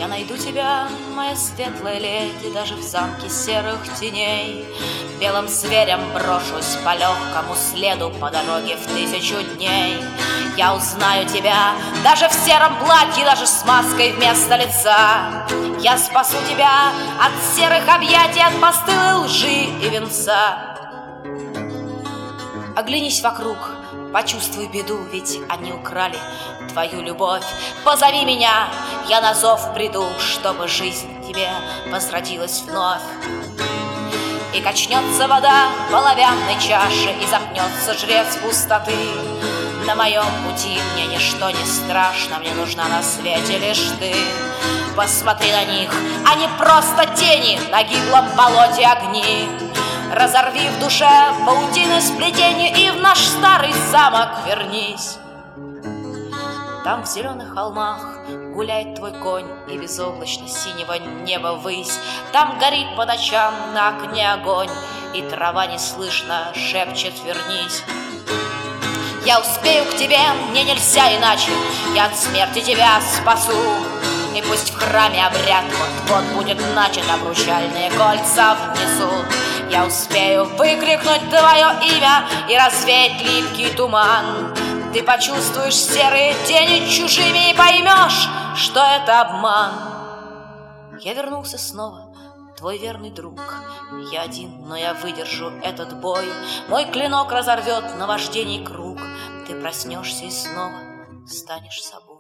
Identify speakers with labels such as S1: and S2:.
S1: Я найду тебя, моя светлая леди, даже в замке серых теней. Белым зверем брошусь по легкому следу по дороге в 1000 дней. Я узнаю тебя даже в сером платье, даже с маской вместо лица. Я спасу тебя от серых объятий, от постылой лжи и венца. Оглянись вокруг, почувствуй беду, ведь они украли твою любовь. Позови меня, я на зов приду, чтобы жизнь тебе возродилась вновь. И качнется вода в оловянной чаше, и запнется жрец пустоты. На моем пути мне ничто не страшно, мне нужна на свете лишь ты. Посмотри на них, они просто тени, на гиблом болоте огни. Разорви в душе паутины сплетения и в наш старый замок вернись. Там в зеленых холмах гуляет твой конь, и безоблачно синего неба ввысь. Там горит по ночам на окне огонь, и трава неслышно шепчет «вернись». Я успею к тебе, мне нельзя иначе, я от смерти тебя спасу. И пусть в храме обряд вот-вот будет начат, обручальные кольца внесут. Я успею выкрикнуть твое имя и развеять липкий туман. Ты почувствуешь серые тени чужими и поймешь, что это обман. Я вернулся снова, твой верный друг. Я один, но я выдержу этот бой. Мой клинок разорвет наваждений круг. Ты проснешься и снова станешь собой.